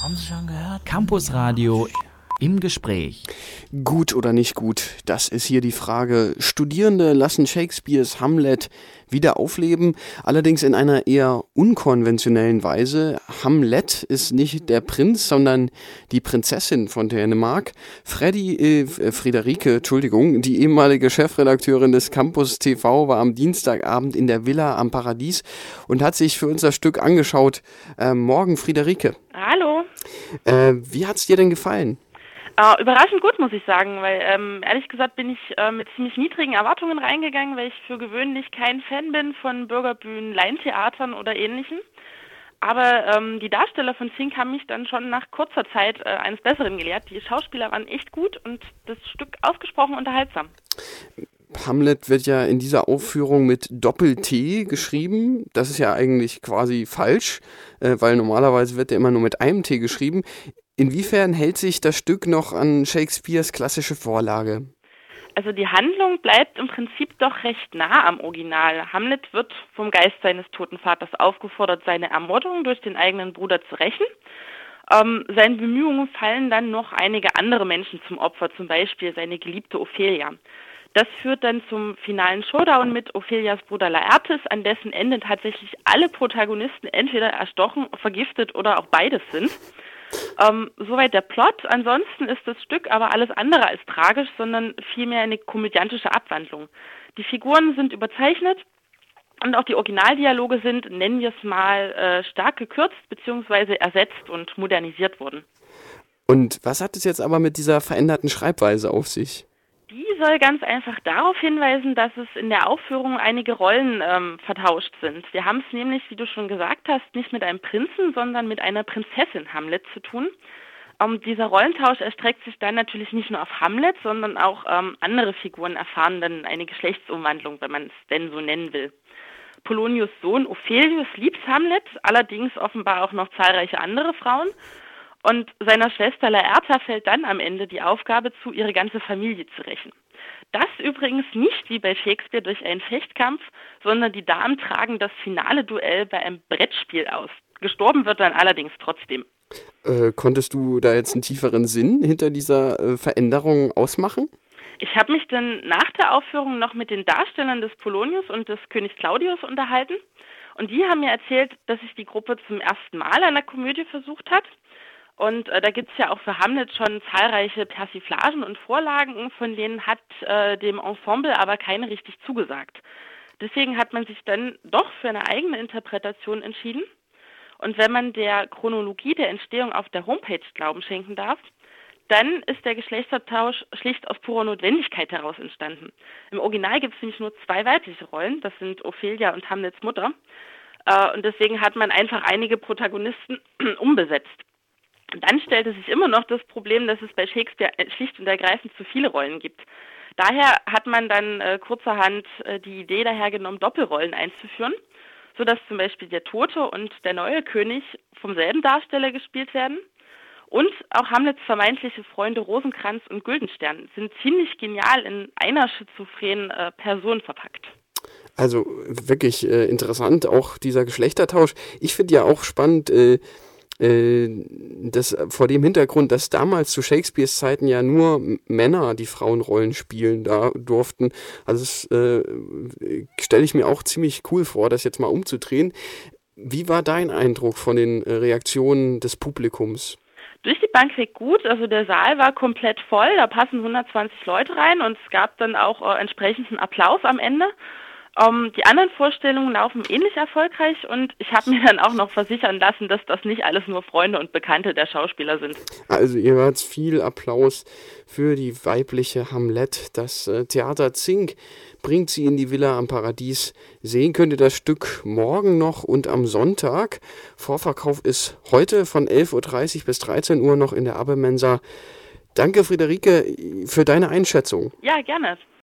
Haben Sie schon gehört? Campusradio im Gespräch. Gut oder nicht gut, das ist hier die Frage. Studierende lassen Shakespeares Hamlet wieder aufleben, allerdings in einer eher unkonventionellen Weise. Hamlet ist nicht der Prinz, sondern die Prinzessin von Dänemark. Friederike, die ehemalige Chefredakteurin des Campus TV, war am Dienstagabend in der Villa am Paradies und hat sich für unser Stück angeschaut. Morgen, Friederike. Hallo. Wie hat's dir denn gefallen? Überraschend gut, muss ich sagen, weil ehrlich gesagt bin ich mit ziemlich niedrigen Erwartungen reingegangen, weil ich für gewöhnlich kein Fan bin von Bürgerbühnen, Laientheatern oder Ähnlichem. Aber die Darsteller von Zink haben mich dann schon nach kurzer Zeit eines Besseren gelehrt. Die Schauspieler waren echt gut und das Stück ausgesprochen unterhaltsam. Hamlet wird ja in dieser Aufführung mit Doppel-T geschrieben. Das ist ja eigentlich quasi falsch, weil normalerweise wird er immer nur mit einem T geschrieben. Inwiefern hält sich das Stück noch an Shakespeares klassische Vorlage? Also die Handlung bleibt im Prinzip doch recht nah am Original. Hamlet wird vom Geist seines toten Vaters aufgefordert, seine Ermordung durch den eigenen Bruder zu rächen. Seinen Bemühungen fallen dann noch einige andere Menschen zum Opfer, zum Beispiel seine geliebte Ophelia. Das führt dann zum finalen Showdown mit Ophelias Bruder Laertes, an dessen Ende tatsächlich alle Protagonisten entweder erstochen, vergiftet oder auch beides sind. Soweit der Plot. Ansonsten ist das Stück aber alles andere als tragisch, sondern vielmehr eine komödiantische Abwandlung. Die Figuren sind überzeichnet und auch die Originaldialoge sind, nennen wir es mal, stark gekürzt bzw. ersetzt und modernisiert worden. Und was hat es jetzt aber mit dieser veränderten Schreibweise auf sich? Die soll ganz einfach darauf hinweisen, dass es in der Aufführung einige Rollen vertauscht sind. Wir haben es nämlich, wie du schon gesagt hast, nicht mit einem Prinzen, sondern mit einer Prinzessin Hamlet zu tun. Dieser Rollentausch erstreckt sich dann natürlich nicht nur auf Hamlet, sondern auch andere Figuren erfahren dann eine Geschlechtsumwandlung, wenn man es denn so nennen will. Polonius' Sohn Ophelius liebt Hamlet, allerdings offenbar auch noch zahlreiche andere Frauen. Und seiner Schwester Laerta fällt dann am Ende die Aufgabe zu, ihre ganze Familie zu rächen. Das übrigens nicht wie bei Shakespeare durch einen Fechtkampf, sondern die Damen tragen das finale Duell bei einem Brettspiel aus. Gestorben wird dann allerdings trotzdem. Konntest du da jetzt einen tieferen Sinn hinter dieser Veränderung ausmachen? Ich habe mich dann nach der Aufführung noch mit den Darstellern des Polonius und des Königs Claudius unterhalten. Und die haben mir erzählt, dass sich die Gruppe zum ersten Mal an der Komödie versucht hat. Und da gibt es ja auch für Hamlet schon zahlreiche Persiflagen und Vorlagen, von denen hat dem Ensemble aber keine richtig zugesagt. Deswegen hat man sich dann doch für eine eigene Interpretation entschieden. Und wenn man der Chronologie der Entstehung auf der Homepage Glauben schenken darf, dann ist der Geschlechtertausch schlicht aus purer Notwendigkeit heraus entstanden. Im Original gibt es nämlich nur 2 weibliche Rollen, das sind Ophelia und Hamlets Mutter. Und deswegen hat man einfach einige Protagonisten umbesetzt. Dann stellte sich immer noch das Problem, dass es bei Shakespeare schlicht und ergreifend zu viele Rollen gibt. Daher hat man dann kurzerhand die Idee dahergenommen, Doppelrollen einzuführen, sodass zum Beispiel der Tote und der neue König vom selben Darsteller gespielt werden. Und auch Hamlets vermeintliche Freunde Rosenkranz und Güldenstern sind ziemlich genial in einer schizophrenen Person verpackt. Also wirklich interessant, auch dieser Geschlechtertausch. Ich finde ja auch spannend, das vor dem Hintergrund, dass damals zu Shakespeares Zeiten ja nur Männer die Frauenrollen spielen da durften. Also das stelle ich mir auch ziemlich cool vor, das jetzt mal umzudrehen. Wie war dein Eindruck von den Reaktionen des Publikums? Durch die Bank weg gut, also der Saal war komplett voll, da passen 120 Leute rein und es gab dann auch entsprechenden Applaus am Ende. Die anderen Vorstellungen laufen ähnlich erfolgreich und ich habe mir dann auch noch versichern lassen, dass das nicht alles nur Freunde und Bekannte der Schauspieler sind. Also ihr hört viel Applaus für die weibliche Hamlet. Das Theater Zink bringt sie in die Villa am Paradies. Sehen könnt ihr das Stück morgen noch und am Sonntag. Vorverkauf ist heute von 11.30 Uhr bis 13 Uhr noch in der Abendmensa. Danke, Friederike, für deine Einschätzung. Ja, gerne.